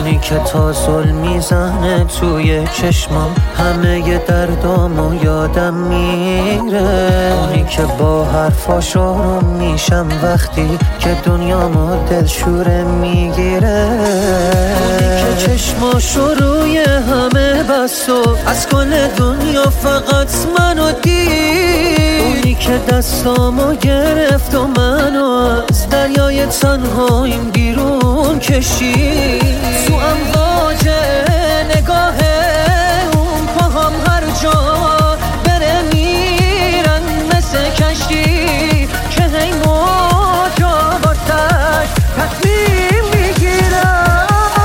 اونی که تا ظلم میزنه توی چشمام همه ی دردامو یادم میره. اونی که با حرفاش آروم میشم وقتی که دنیامو دلشوره میگیره. اونی که چشماشو روی همه بست و از کل دنیا فقط منو دید. اونی که دستامو گرفت و منو از دریای تنهاییم بیرون کشید. تو امواج نگاه اون پاهم هر جا بره میرن مثل کشتی که هی موجا باشش تصمیم میگیرم.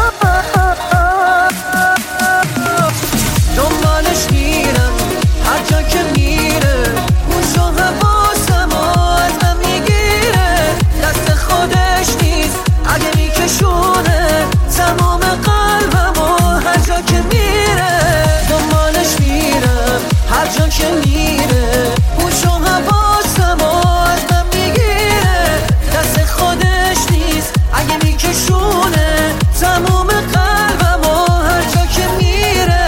دنبالش میرم هر جا که میره، موج و حواسم و از من میگیره. دست خودش نیست اگه میکشونه تمام قلبم و هر جا که میره. دنبالش میرم هر جا که میره، موج و حواسم و از من میگیره. دست خودش نیست اگه میکشونه تمام قلبم و هر جا که میره.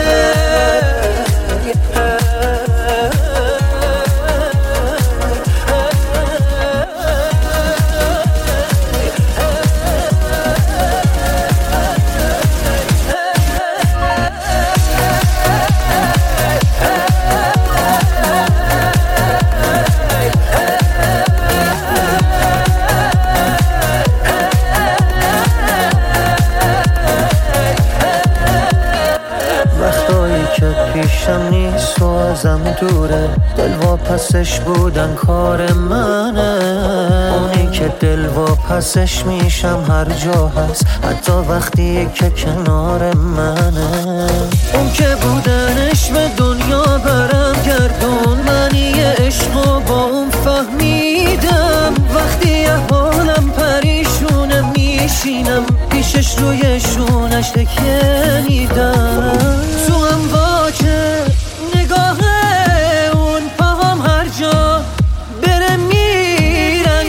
وقتایی که پیشم نیست و ازم دوره، دل واپسش بودن کار منه. اونی که دل واپسش میشم هر جا هست، حتی وقتی که کنار منه. اون که بودنش به دنیا برم گردون، منی عشقو با اون فهمیدم. وقتی حالم پریشونه میشینم پیشش روی شونش تکیه میدم. تو امواج نگاه اون پاهم هر جا بره میرن.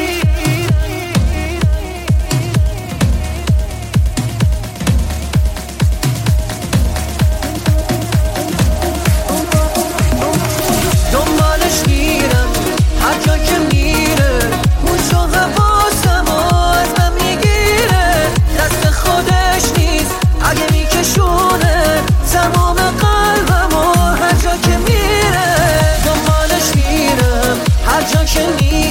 دنبالش میرم هر جا که میره، موج و حواسم و از من میگیره. دست خودش نیست اگه میکشونه تمام قلبم و هر جا که میره. دنبالش میرم هر جا که میره،